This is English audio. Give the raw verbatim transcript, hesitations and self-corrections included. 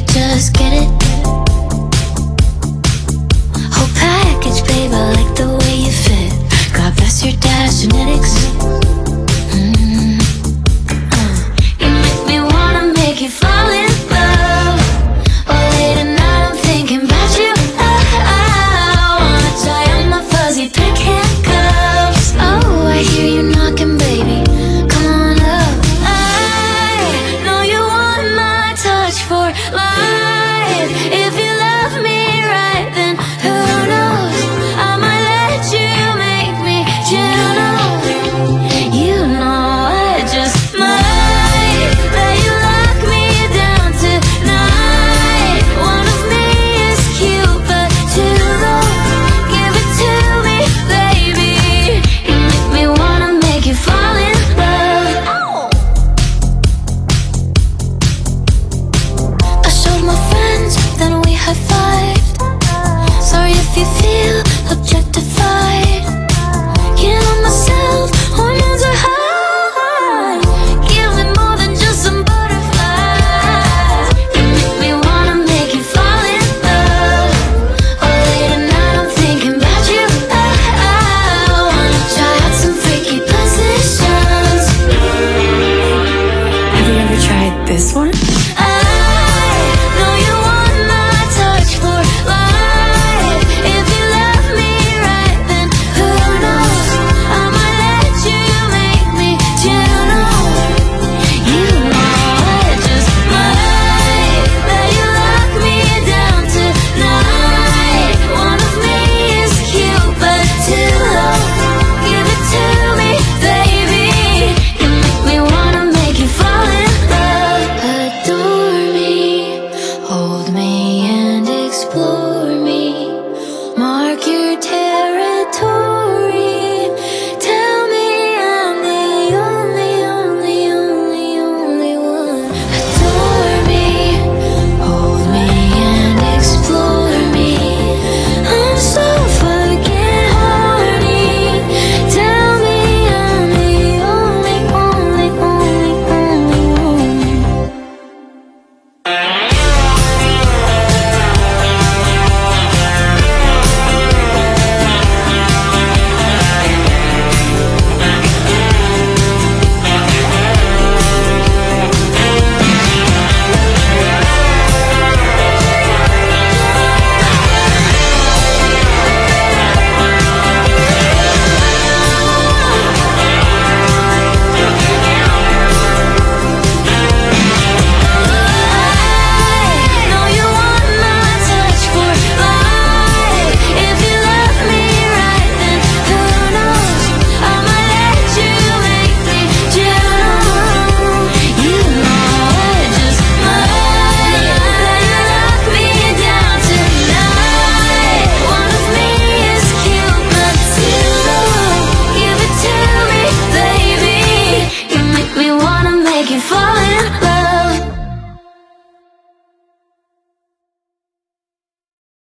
just get it. Whole package, babe, I like the way you fit. God bless your dad's genetics. Mm. Uh. You make me wanna make you fall in love. Oh, late at night I'm thinking about you. Oh, I wanna tie on my fuzzy pink handcuffs. Oh, I hear you knocking, baby. Come on up. I know you want my touch for life. If you love me right, then who knows? I might let you make me Juno. You know I just might let you lock me down tonight. One of me is cute, but too low. Give it to me, baby. You make me wanna make you fall in love. I showed my friends, then we high-fived. Sorry if you feel objective.